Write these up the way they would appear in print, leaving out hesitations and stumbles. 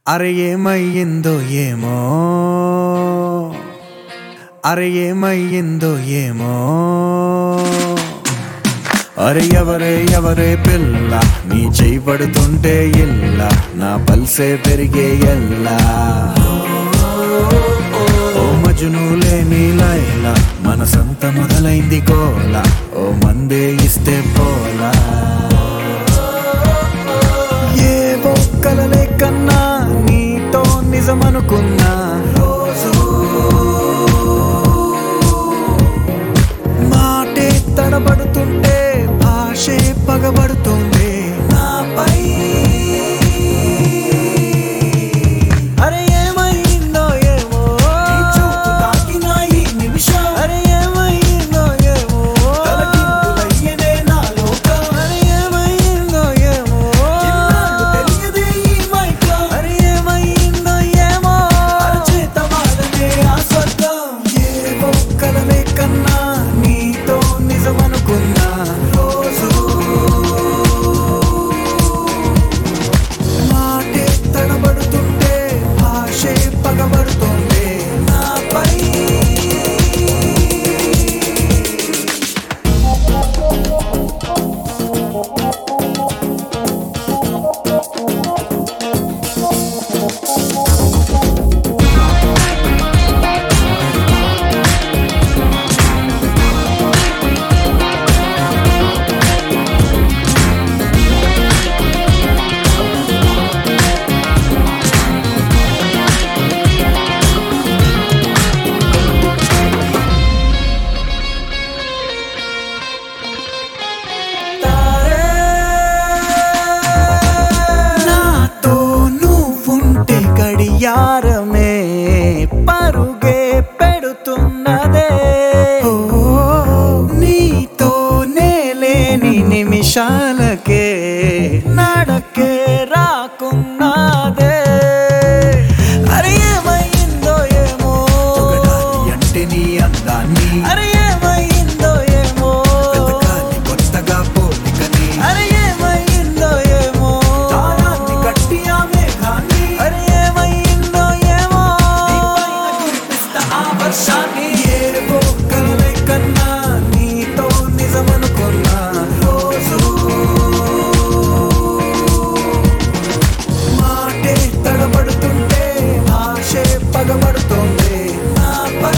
అరే ఏమయ్యిందో ఏమో, అరే ఏమయ్యిందో ఏమో, అరే ఎవరే ఎవరే పిల్ల నీ చేయి పడుతుంటే ఇల్లా నా పల్సే పెరిగే ఎల్లా. ఓ మజును లేని లైలా మనసంత మొదలైంది గోల, ఓ మందే ఇస్తే పోలా. ఏ బొక్కలలే కన్నా నీతో నిజమనుకున్నా రోజు మాటే తడబడుతుంటే భాషే పగబడుతుంది నాపై. అరే ఏమైందో ఏమో, చూపు తాకిన ఈ నిమిషం. అరే ఏమైందో ఏమో, తలకిందులయ్యేదే నా లోకం. అరే ఏమైందో ఏమో, ఇన్నాళ్ళు తెలియదే ఈ మైకం. అరే ఏమైందో ఏమో, అరచేత వాడనే ఆ స్వర్గం. ఏ బొక్కలలే కన్నా నీతో నిజమనుకున్నా రోజు మాటే తడబడుతుంటే భాషే పగబడుతుంది నాపై. నాతో నువ్వుంటే గడియారమే పరుగే పెడుతున్నదే. ఓ నీతో నేలేని నిమిషాలకే నడకే రాకున్నదే. అరే ఏమైందో ఏమో, అంటే నీ అందాన్ని. అరే ఏమైందో ఏమో, వెతకాలి కొత్తగా పోలికని. అరే ఏమైందో ఏమో, తారాన్ని కట్టి ఆ మేఘాన్ని. అరే ఏమైందో ఏమో, నీపైన కురిపిస్తా ఆ వర్షాన్ని. ఏ బొక్కలే కన్నా నీతో నిజమనుకున్నా రోజు మాటే తడబడుతుంటే భాషే పగబడుతుంది నాపై.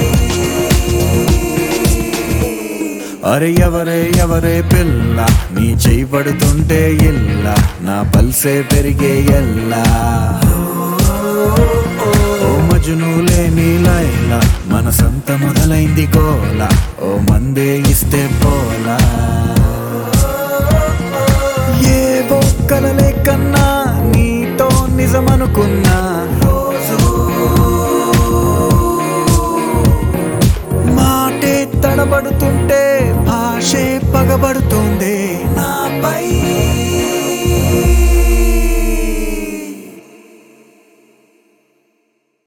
అరే ఎవరే ఎవరే పిల్ల నీ చేయి పడుతుంటే ఇల్లా నా పల్సే పెరిగే ఎల్లా. ఓ మజును లేని లైలా మనసంత మొదలైంది గోల, ఓ మందే ఇస్తే పోలా. ఏ బొక్కలలే కన్నా నీతో నిజమనుకున్నా రోజు మాటే తడబడుతుంటే భాషే పగబడుతుంది నాపై.